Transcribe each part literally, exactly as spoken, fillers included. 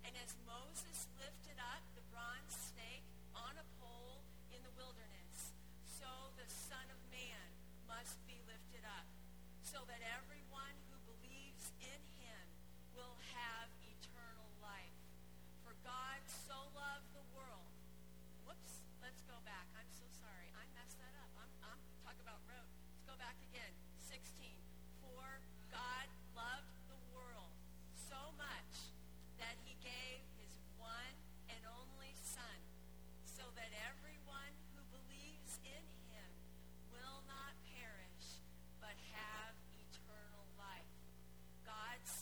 And as Moses lifted up the bronze snake on a pole in the wilderness, so the Son of Man must be lifted up, so that everyone who believes in him will have eternal life. For God so loved the world. Whoops, let's go back. I'm so sorry. I messed that up. I'm, I'm talking about road. Let's go back again. sixteen. For God loved the world so much that he gave his one and only Son, so that everyone who believes in him will not perish, but have eternal life. God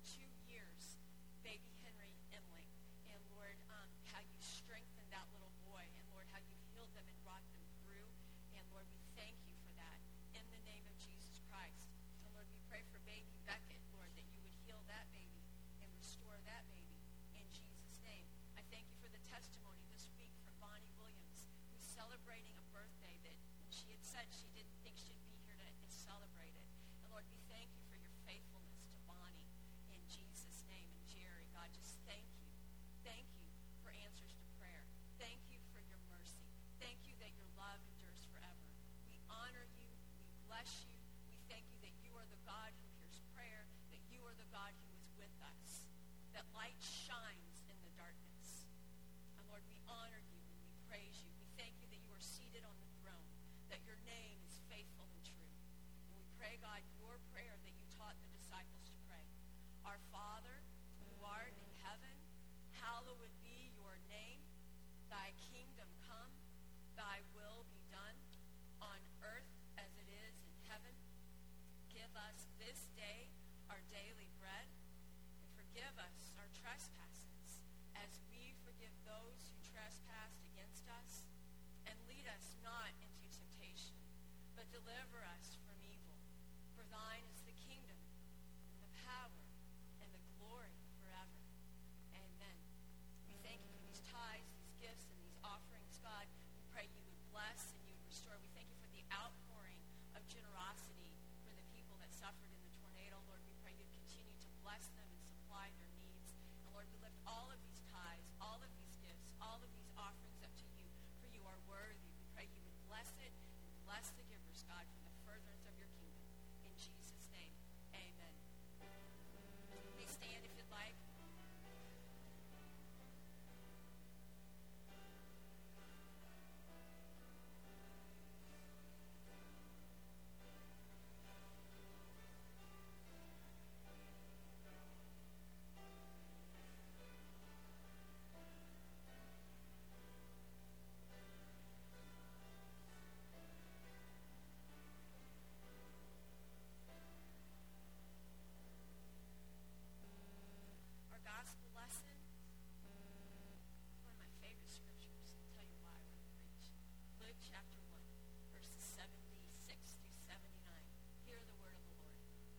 two years, baby Henry Emling. And Lord, um, how you strengthened that little boy. And Lord, how you healed them and brought them through. And Lord, we thank you for that in the name of Jesus Christ. And Lord, we pray for baby Beckett, Lord, that you would heal that baby and restore that baby in Jesus' name. I thank you for the testimony this week from Bonnie Williams, who's celebrating a birthday that she had said she didn't think she'd be here to, to celebrate it. And Lord, we thank you for your faithfulness to Bonnie in Jesus' name. And Jerry, God, just thank you. Thank you for answers to prayer. Thank you for your mercy. Thank you that your love endures forever. We honor you. We bless you. We thank you that you are the God who hears prayer, that you are the God who is with us, that light shines in the darkness. And Lord, we honor you and we praise you. We thank you that you are seated on the throne, that your name is faithful and true. And we pray, God, your prayer that you taught the disciples to pray. Our Father, who art in heaven, hallowed be your name. Thy kingdom come, thy will be done, on earth as it is in heaven. Give us this day our daily bread, and forgive us our trespasses, as we forgive those who trespass against us. And lead us not into temptation, but deliver us from evil. For thine is the kingdom, and the power, and the glory forever. Amen. We thank you for these tithes, these gifts, and these offerings, God. We pray you would bless and you would restore. We thank you for the outpouring of generosity for the people that suffered in the tornado. Lord, we pray you'd continue to bless them and supply their needs. And Lord, we lift all of these tithes, all of these gifts, all of these offerings up to you, for you are worthy. We pray you would bless it and bless the givers, God, for the furtherance of your kingdom. In Jesus' name, amen. Please stand if you'd like. Our gospel lesson, one of my favorite scriptures. I'll tell you why when I preach. Luke chapter one, verses seventy-six through seventy-nine. Hear the word of the Lord.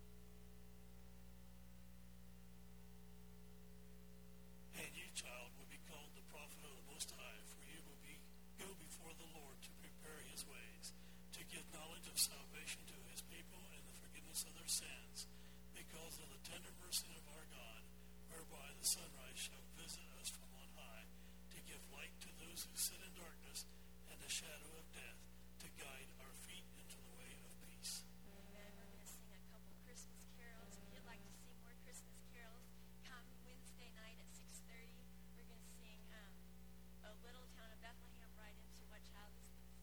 And you, child, will be called the prophet of the Most High, for you will be go before the Lord to prepare his ways, to give knowledge of salvation to his people and the forgiveness of their sins, because of the tender mercy of our God, whereby the sunrise shall visit us from on high, to give light to those who sit in darkness and the shadow of death, to guide our feet into the way of peace. Amen. We're going to sing a couple Christmas carols. If you'd like to sing more Christmas carols, come Wednesday night at six thirty. We're going to sing um, A Little Town of Bethlehem right into What Child Is This?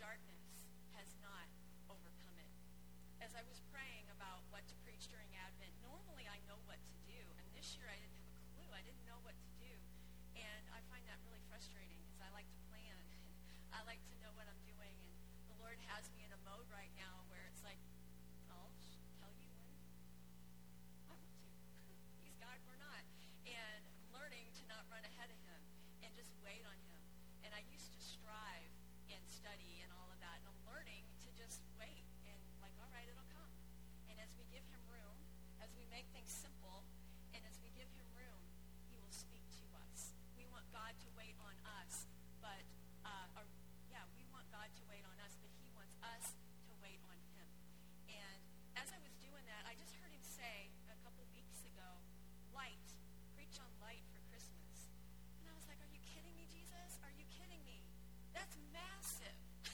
darkness has not overcome it. As I was praying about what to preach during Advent, normally I know what to do, and this year I didn't have a clue. I didn't know what to do, and I find that really frustrating because I like to plan, and I like to know what I'm doing, and the Lord has me in a mode right now where it's like, I'll tell you when I want to. He's God, we're not. And I'm learning to not run ahead of him and just wait on him. And I used to strive and study and all of that, and I'm learning to just wait and like, all right, it'll come. And as we give him room, as we make things simple, and as we give him room, he will speak to us. We want God to wait on us, but, uh, or, yeah, we want God to wait on us, but he wants us to wait on him. And as I was doing that, I just heard him say a couple weeks ago, light, preach on light for Christmas. And I was like, are you kidding me, Jesus? Are you kidding me? That's massive.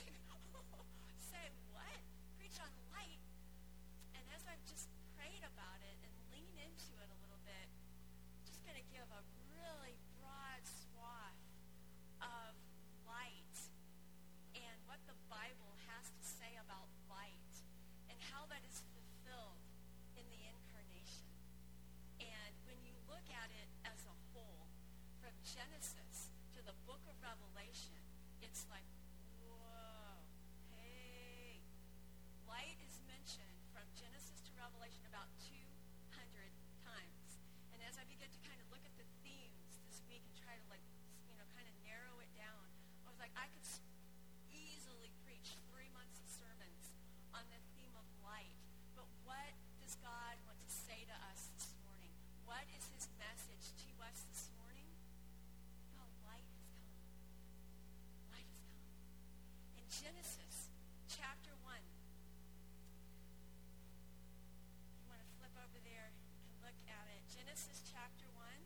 Say what? Preach on light? And as I've just prayed about it and leaned into it a little bit, I'm just going to give a really broad swath of light and what the Bible has to say about light and how that is fulfilled in the incarnation. And when you look at it as a whole, from Genesis to the book of Revelation, it's like, whoa, hey. Light is mentioned from Genesis to Revelation about two hundred times. And as I began to kind of look at the themes this week and try to like, you know, kind of narrow it down, I was like, I could easily preach three months of sermons on the theme of light. But what does God want to say to us this morning? What is his message to us this morning? No, light has come. Light has come. In Genesis chapter one, you want to flip over there and look at it. Genesis chapter one.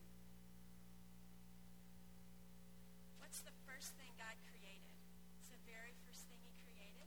What's the first thing God created? It's the very first thing he created.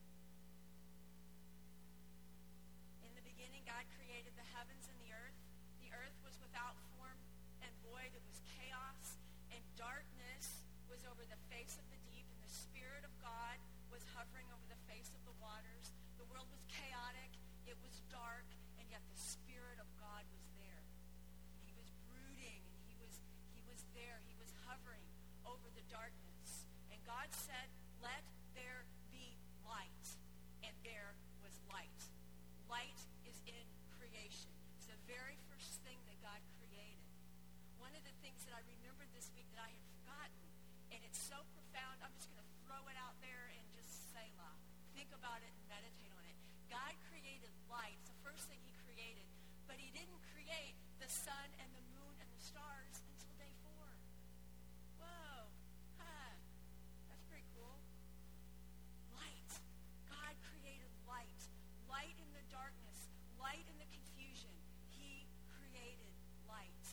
In the beginning, God created the heavens and the earth. The earth was without form and void. It was chaos, and darkness was over the face of the deep, and the Spirit of God was hovering over the face of the waters. The world was chaotic. It was dark, and yet the Spirit of God was there. He was brooding, and he was he was there. He was hovering over the darkness. And God said, let there be light. And there was light. Light is in creation. It's the very first thing that God created. One of the things that I remembered this week that I had forgotten, and it's so profound, I'm just going to throw it out there and just Selah. Think about it and meditate on it. God created light. It's the first thing he created. But he didn't create the sun and the moon and the stars until day four. Whoa. Huh. That's pretty cool. Light. God created light. Light in the darkness. Light in the confusion. He created light.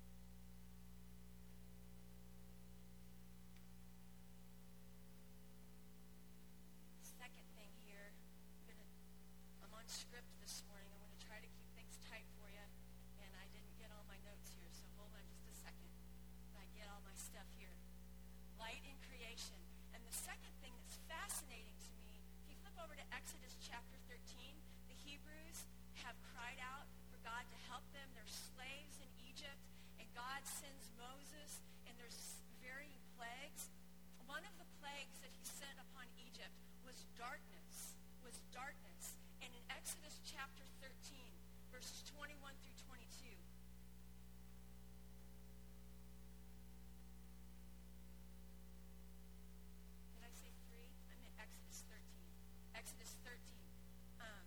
Second thing here, I'm, gonna, I'm on script this morning. I'm going to try to keep things tight for you, and I didn't get all my notes here, so hold on just a second. I get all my stuff here. Light in creation. And the second thing that's fascinating to me, if you flip over to Exodus chapter thirteen, the Hebrews have cried out for God to help them. They're slaves in Egypt, and God sends Moses, and there's varying plagues. One of the plagues that he sent upon Egypt was darkness, was darkness. And in Exodus chapter thirteen, verses twenty-one through twenty-two, did I say three? I meant Exodus thirteen. Exodus thirteen. Um,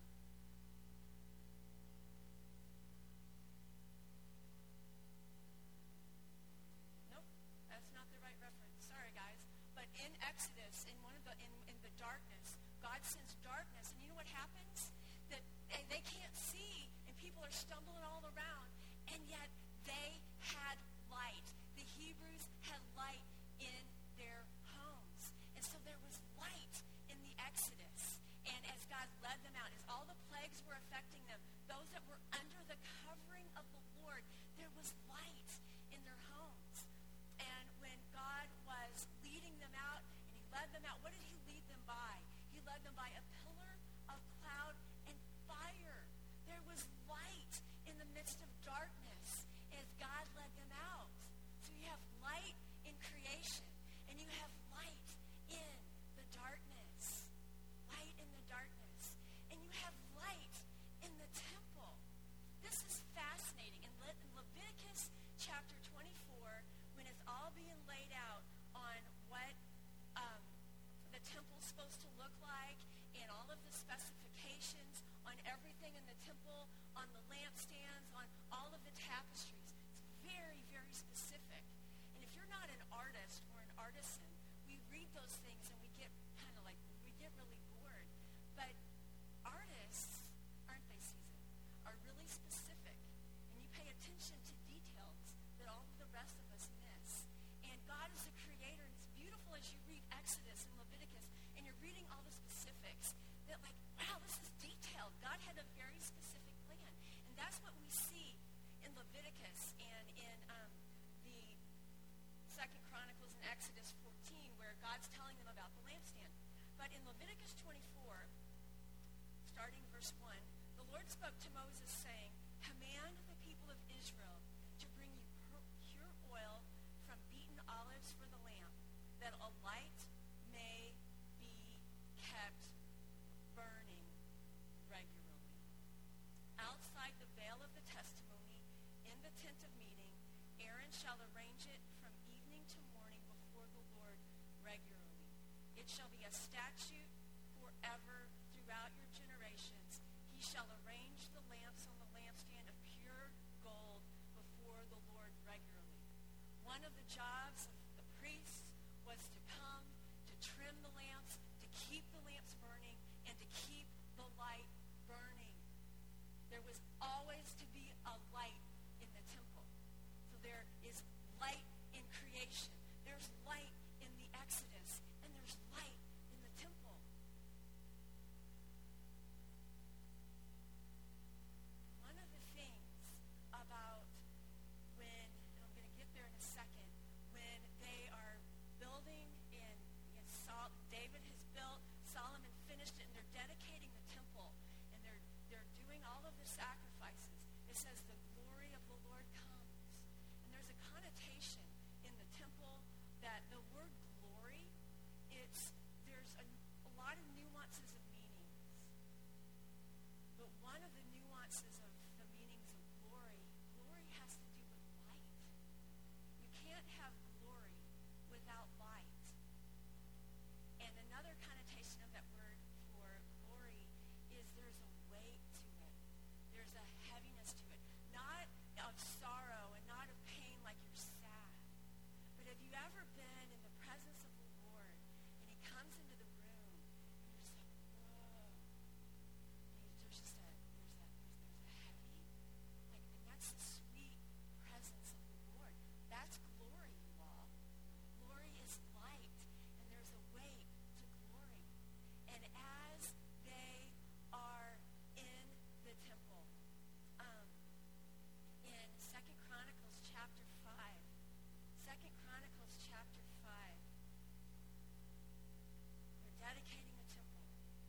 nope, that's not the right reference. Sorry, guys. But in Exodus, in one of the in, in the darkness, God sends darkness, and you know what happens? That they, they can't see, and people are stumbling all around, and yet they had light. The Hebrews had light in their homes, and so there was light in the Exodus. And as God led them out, as all the plagues were affecting them, those that were under the covering of the Lord, there was light in their homes. And when God was leading them out, and he led them out, what did he lead them by? them by a pillar of cloud and fire. There was light in the midst of darkness as God led them out. So you have light in creation, and you have light in the darkness. Light in the darkness. And you have light in the temple. This is fascinating. In, Le- in Leviticus chapter twenty-four, when it's all being laid out on what um, the temple's supposed to look like and all of the specifications on everything in the temple, on the lampstands, on all of the tapestries, it's very, very specific. And if you're not an artist or an artisan, we read those things and we get kind of like, we get really bored. But artists, aren't they, Susan, are really specific. And you pay attention to details that all of the rest of us miss. And God is a creator, and it's beautiful as you read Exodus and Leviticus, and you're reading all the specifics, that like, wow, this is detailed. God had a very specific plan. And that's what we see in Leviticus and in um, the Second Chronicles and Exodus fourteen, where God's telling them about the lampstand. But in Leviticus twenty-four, starting verse one, the Lord spoke to Moses, saying, "Command the people of Israel to bring you pure oil from beaten olives for the lamp, that a light may be kept burning regularly. Outside the veil of the testimony, in the tent of meeting, Aaron shall arrange it from evening to morning before the Lord regularly. It shall be a statute forever throughout your generations. He shall arrange the lamps on the lampstand of pure gold before the Lord regularly." One of the jobs of the priests was to come, to trim the lamps, to keep the lamps burning, and to keep the light burning. There was always to be a light in the temple. So there is light in creation. There's light in the Exodus, and there's light in the temple. One of the things about when, and I'm going to get there in a second, when they are building in, in Sol, David has built, Solomon finished it, and they're dedicating the temple, and they're they're doing all of the sacrifices. It says the glory of the Lord comes. And there's a connotation in the temple that the word glory, it's there's a, a lot of nuances of meanings. But one of the nuances of the meanings of glory, glory has to do with light. You can't have glory without light. And another connotation of that word for glory is there's a weight to it. There's a heaviness to it. Not of sorrow and not of pain like you're sad. But have you ever been in the presence of the Lord and he comes into the room and you're just like, whoa. And there's just a, there's a, there's, there's a heavy, like, and that's the sweet presence of the Lord. That's glory, you all. Glory is light, and there's a weight to glory. And as they are in the temple, um, in Second Chronicles chapter five, Second Chronicles chapter five, they're dedicating the temple.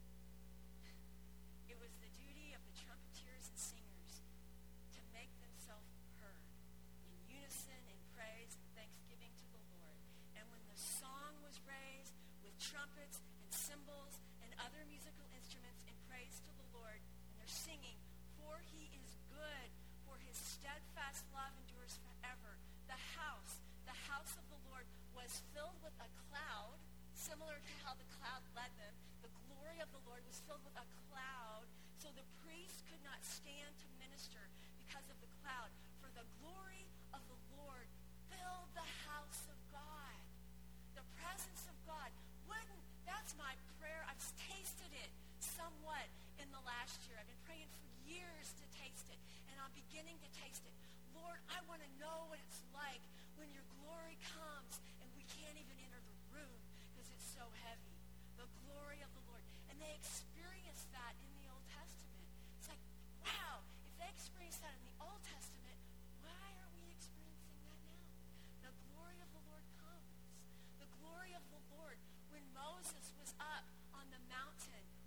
It was the duty of the trumpeters and singers to make themselves heard in unison in praise and thanksgiving to the Lord. And when the song was raised with trumpets and cymbals and other musical instruments in praise to the Lord, and they're singing, "For he is good, for his steadfast love endures forever." The house, the house of the Lord was filled with a cloud, similar to how the cloud led them. The glory of the Lord was filled with a cloud, so the priests could not stand to minister because of the cloud. For the glory of the Lord filled the house of God. The presence of God. Wouldn't, that's my prayer. I've tasted it somewhat in the last year. I've been praying for years to taste it, and I'm beginning to taste it. Lord, I want to know what it's like when your glory comes and we can't even enter the room because it's so heavy. The glory of the Lord. And they experienced that in the Old Testament. It's like, wow, if they experienced that in the Old Testament, why are we experiencing that now? The glory of the Lord comes. The glory of the Lord. When Moses was up on the mountain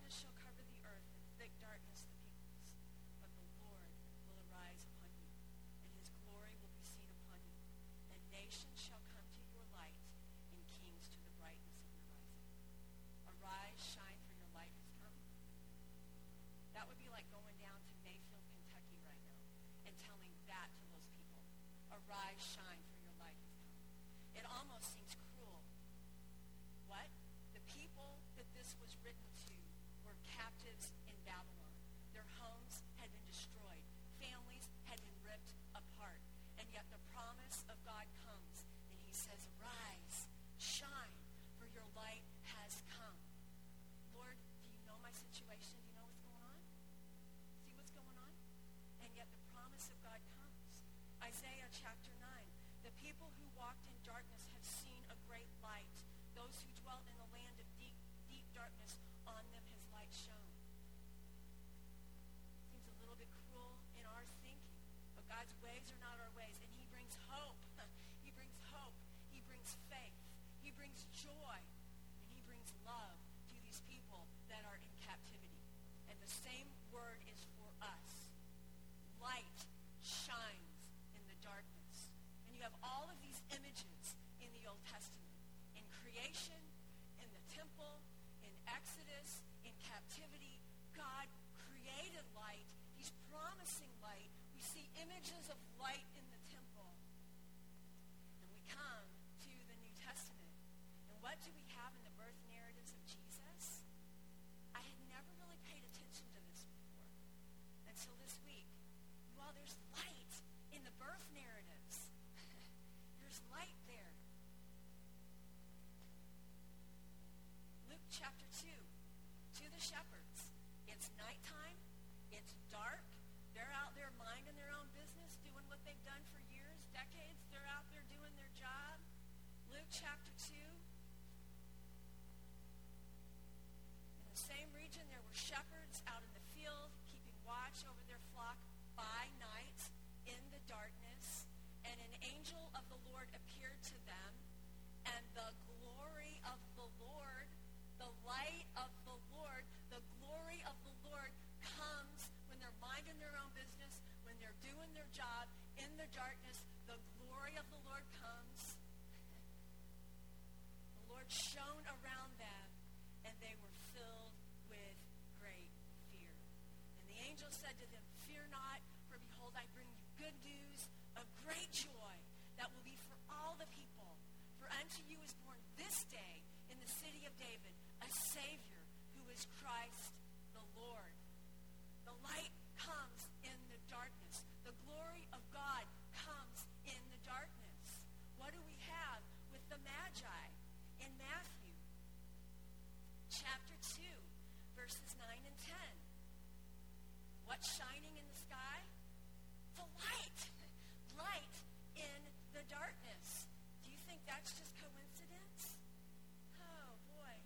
darkness shall cover the earth, and thick darkness the peoples. But the Lord will arise upon you, and his glory will be seen upon you. And nations shall come to your light, and kings to the brightness of your rising. Arise, shine, for your light has come. That would be like going down to Mayfield, Kentucky right now and telling that to those people. Arise, shine, for your light has come. It almost seems cruel. What? The people that this was written to were captives in Babylon. Their homes had been destroyed. Families had been ripped apart. And yet the promise of God comes, and he says, arise, shine, for your light has come. Lord, do you know my situation? Do you know what's going on? See what's going on? And yet the promise of God comes. Isaiah chapter nine. The people who walked in darkness have seen a great light. Those who dwelt in the land of deep, deep darkness, on them has light shone. Seems a little bit cruel in our thinking, but God's ways are not our ways, and he brings hope. He brings hope. He brings faith. He brings joy, and he brings love to these people that are in captivity. And the same word is for us. Light shines in the darkness. And you have all of these images in the Old Testament. In creation, in the temple, in Exodus, in captivity, God created light. He's promising light. We see images of light in the temple. And we come to the New Testament. And what do we have in the birth narratives of Jesus? I had never really paid attention to this before until this week. Well, there's light in the birth narratives. There's light there. Luke chapter two, to the shepherds. It's nighttime. It's dark. They're out there minding their own business, doing what they've done for years, decades. They're out there doing their job. Luke chapter two. In the same region, there were shepherds out in the field, keeping watch over their flock by night in the darkness. And an angel of the Lord appeared to them, and the glory of the Lord, the light of the Lord, the glory of the Lord comes when they're minding their own business, when they're doing their job in the darkness. The glory of the Lord comes. The Lord shone around them, and they were filled with great fear. And the angel said to them, fear not, for behold, I bring you good news of great joy that will be for all the people. For unto you is born this day in the city of David a Savior, who is Christ the Lord. The light comes in the darkness. The glory of God comes in the darkness. What do we have with the Magi in Matthew chapter two, verses nine and ten? What's shining in the sky? The light. Light in the darkness. Do you think that's just coincidence? Oh, boy.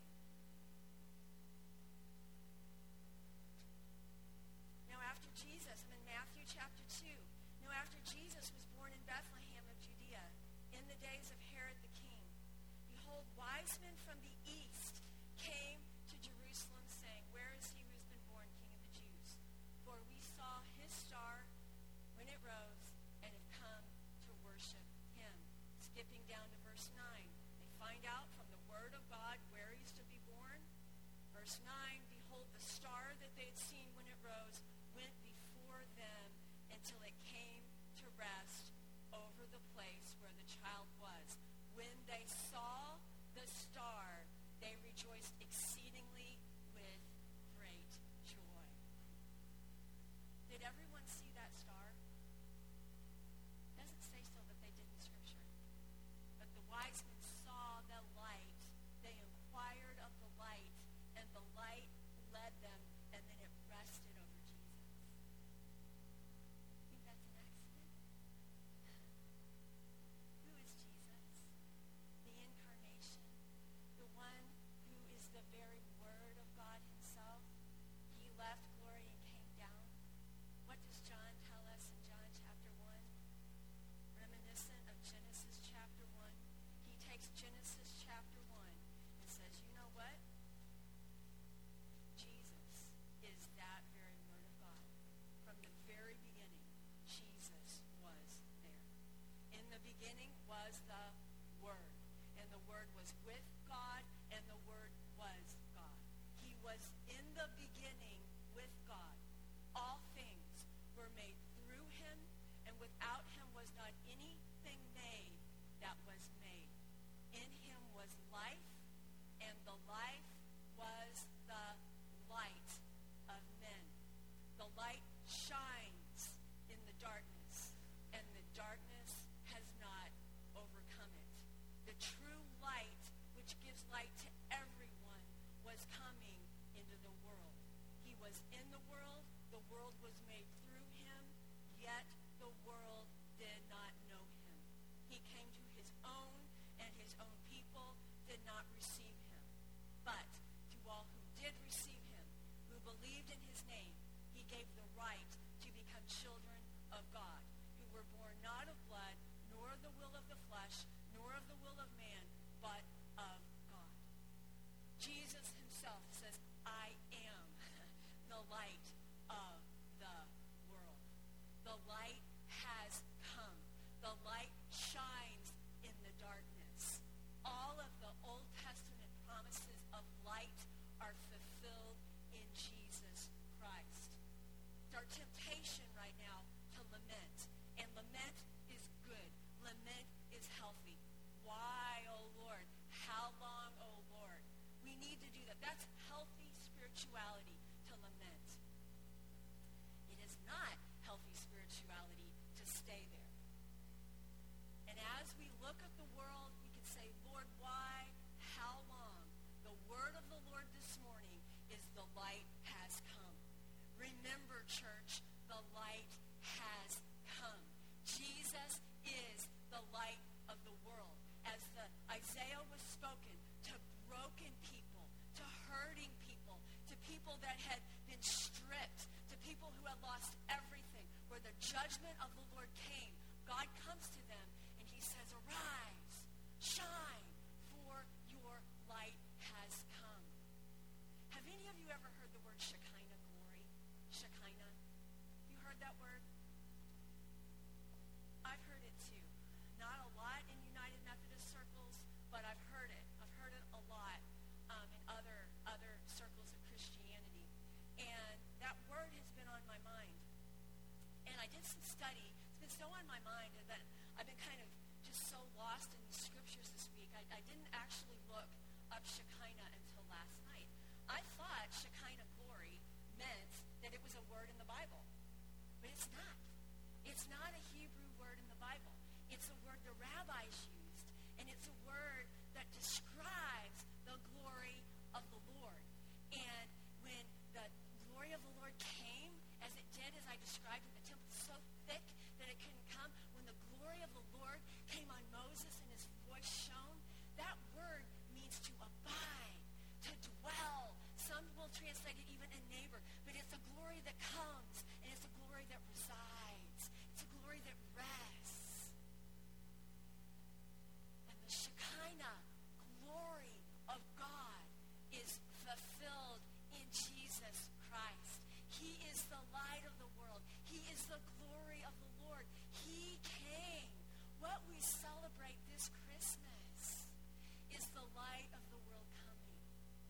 Now, after Jesus, I'm in Matthew chapter two. Now, after Jesus was born in Bethlehem of Judea, in the days of Herod the king, behold, wise men from the east came to Jerusalem, saying, where is he who has been born King of the Jews? For we saw his star when it rose, and have come to worship him. Skipping down to verse nine. They find out from the word of God where he's to be born. Verse nine, behold, the star that they had seen when it rose went before them until it came to rest over the place where the child was. When they saw the star, they rejoiced exceedingly with great joy. Did everyone see that star? It doesn't say so that they did in Scripture. But the wise men saw the light. They inquired of the light, and the light led them, and then it rested over Jesus. Think that's an accident? Who is Jesus? The incarnation. The one who is the beginning with God. All things were made through him, and without him was not anything made that was made. In him was life, and the life was the light of men. The light shines in the darkness, and the darkness has not overcome it. The true light, which gives light to everyone, was coming into the world. He was in the world. The world was made through him, yet the world did not know him. He came to his own, and his own people did not receive him. But to all who did receive him, who believed in his name, he gave the right to become children of God, who were born not of blood, nor of the will of the flesh, nor of the will of man, but of God. Jesus himself says, I am the light of the world. The light has come. The light shines in the darkness. All of the Old Testament promises of light are fulfilled in Jesus Christ. It's our temptation right now to lament, and lament is good. Lament is healthy. Why, oh Lord? How long, oh Lord? We need to do that. That's healthy spirituality, to lament. It is not healthy spirituality to stay there. And as we look at the world, we can say, Lord, why? How long? The word of the Lord this morning is the light has come. Remember, church, the light has come. Jesus is the light of the world. As the Isaiah was spoken to broken people, to hurting people, to people that had been stripped, to people who had lost everything, where the judgment of the Lord came, God comes to them and he says, arise, shine, for your light has come. Have any of you ever heard the word Shekinah glory? Shekinah? You heard that word? I've heard it too. Not a lot in United Methodist circles, but I've heard it. I've heard it a lot um, in other other circles of Christianity. And that word has been on my mind. And I did some study. It's been so on my mind that I've been kind of just so lost in the scriptures this week. I, I didn't actually look up Shekinah until last night. I thought Shekinah glory meant that it was a word in the Bible. But it's not. It's not a Hebrew word in the Bible. It's a word the rabbis used, and it's a word that describes the glory of the Lord. And when the glory of the Lord came, as it did, as I described in the temple, so thick that it couldn't come, when the glory of the Lord came on Moses and his voice shone, that word means to abide, to dwell. Some will translate it even a neighbor, but it's a glory that comes, and it's a glory that resides. It's a glory that rests. And the Shekinah glory of God is fulfilled in Jesus Christ. He is the light of the world. He is the glory of the Lord. He came. What we celebrate this Christmas is the light of the world coming.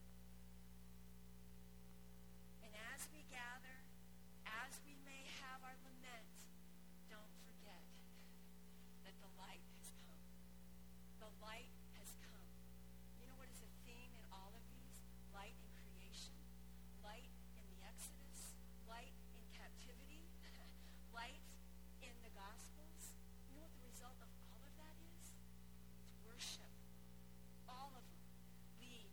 And as we gather, as we may have our lament, don't forget that the light has come. The light has come. You know what is a theme in all of these? Light in creation, light in the Exodus, light in captivity, light in the Gospels. You know what the result of all of that is? It's worship. All of them lead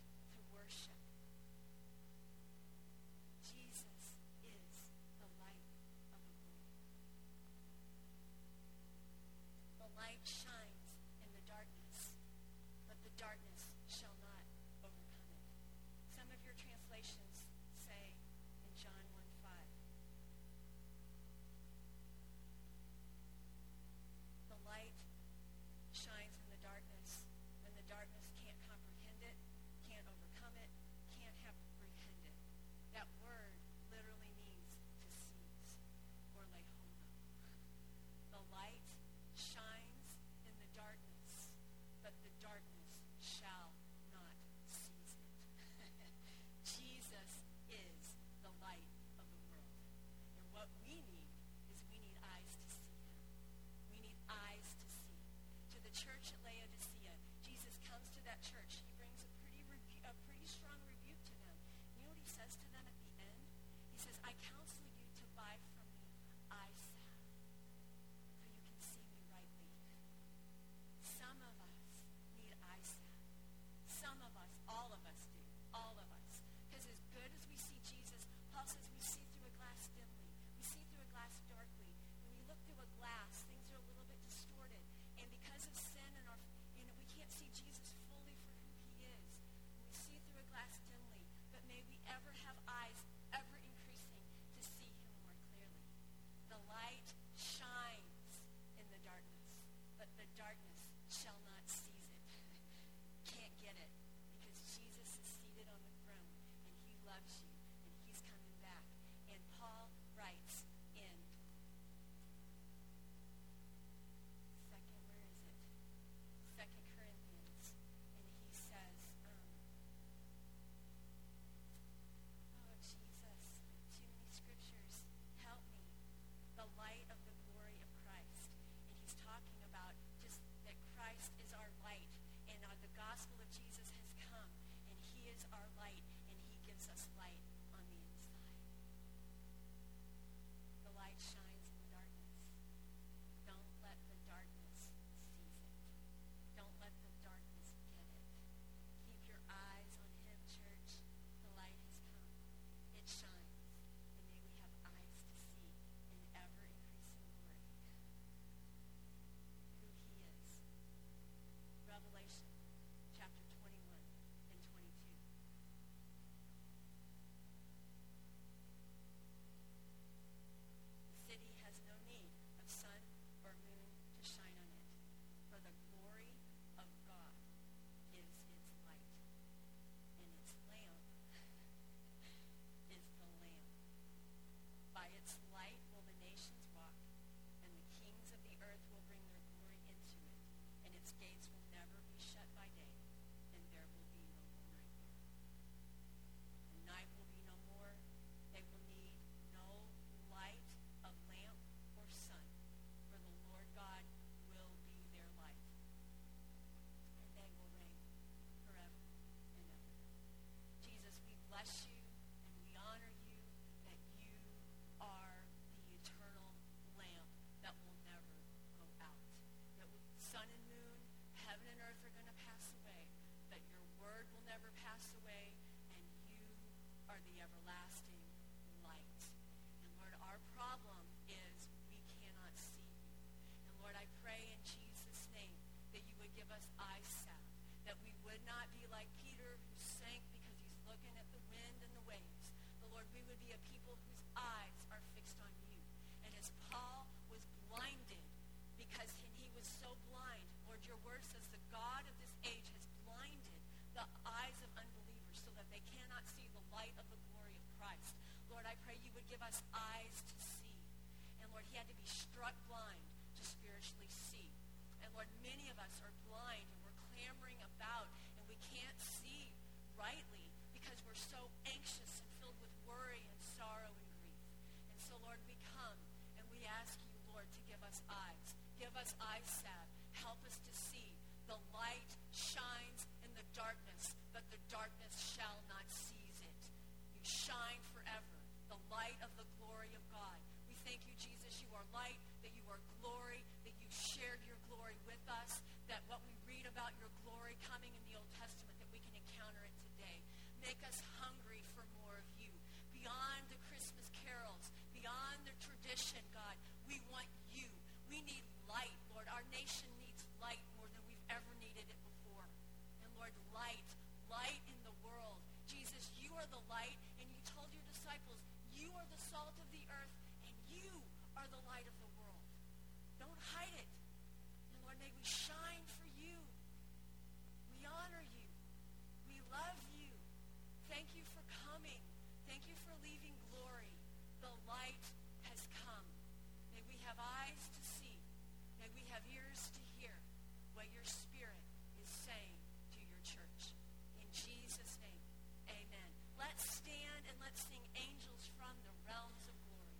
as Paul was blinded because he, he was so blind. Lord, your word says the God of this age has blinded the eyes of unbelievers so that they cannot see the light of the glory of Christ. Lord, I pray you would give us eyes to see. And Lord, he had to be struck blind to spiritually see. And Lord, many of us are blind and we're clamoring about and we can't see rightly because we're so anxious and filled with worry and sorrow and grief. And so, Lord, we come and we ask you, Lord, to give us eyes. Give us eyes salve. Help us to see. The light shines in the darkness, but the darkness shall not seize it. You shine forever, the light of the glory of God. We thank you, Jesus, you are light, that you are glory, that you shared your glory with us, that what we read about your glory coming in the Old Testament, that we can encounter it today. Make us hungry for more of you. Beyond the Christmas carols, beyond the tradition, God, we want you. We need light, Lord. Our nation needs light more than we've ever needed it before. And Lord, light, light in the world. Jesus, you are the light, and you told your disciples, you are the salt of the earth, and you are the light of the world. Don't hide it. And Lord, may we shine for you. We honor you. We love you. Thank you for coming. Thank you for leaving glory. The light has come. May we have eyes to see. May we have ears to hear what your Spirit is saying to your church. In Jesus' name, amen. Let's stand and let's sing Angels from the Realms of Glory.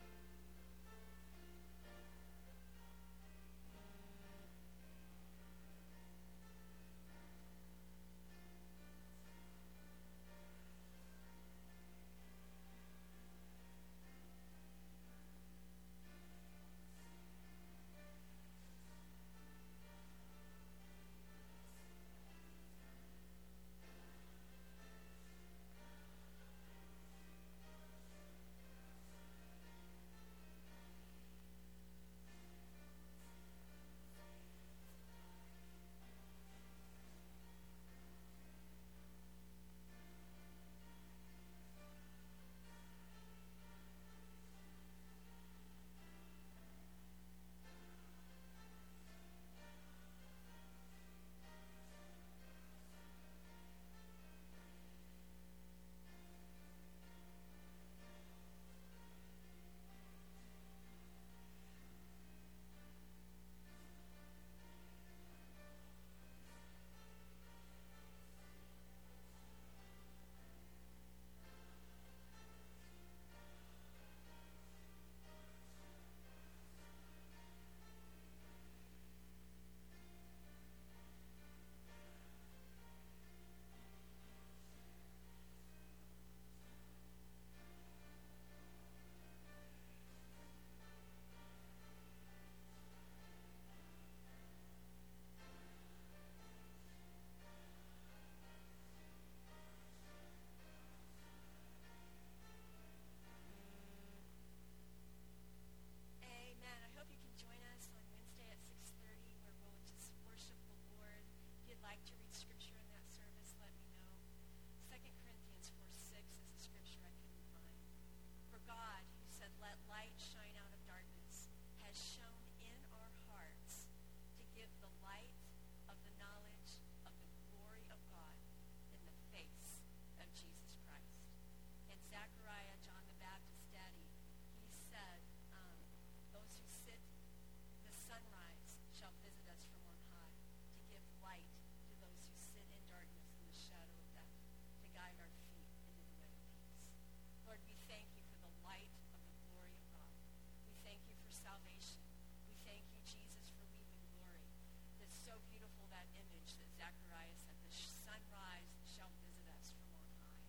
Amen. I hope you can join us on Wednesday at six thirty where we'll just worship the Lord. If you'd like to read scripture in that service, let me know. Second Corinthians four six is a scripture I couldn't find. For God, who said, let light shine out of darkness, has shone in our hearts to give the light of the knowledge of the glory of God in the face of Jesus Christ. And Zechariah, John the Baptist's daddy, he said, um, those who sit the sunrise shall visit us from on high, to give light to those who sit in darkness in the shadow of death, to guide our feet into the way of peace. Lord, we thank you for the light of the glory of God. We thank you for salvation. We thank you, Jesus, for leaving glory. It's so beautiful, that image that Zechariah said, the sunrise shall visit us from on high.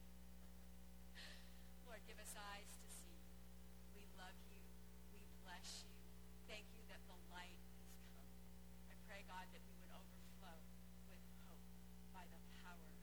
Lord, give us eyes to see. We love you. We bless you. Thank you that the light has come. I pray, God, that we would overflow with hope by the power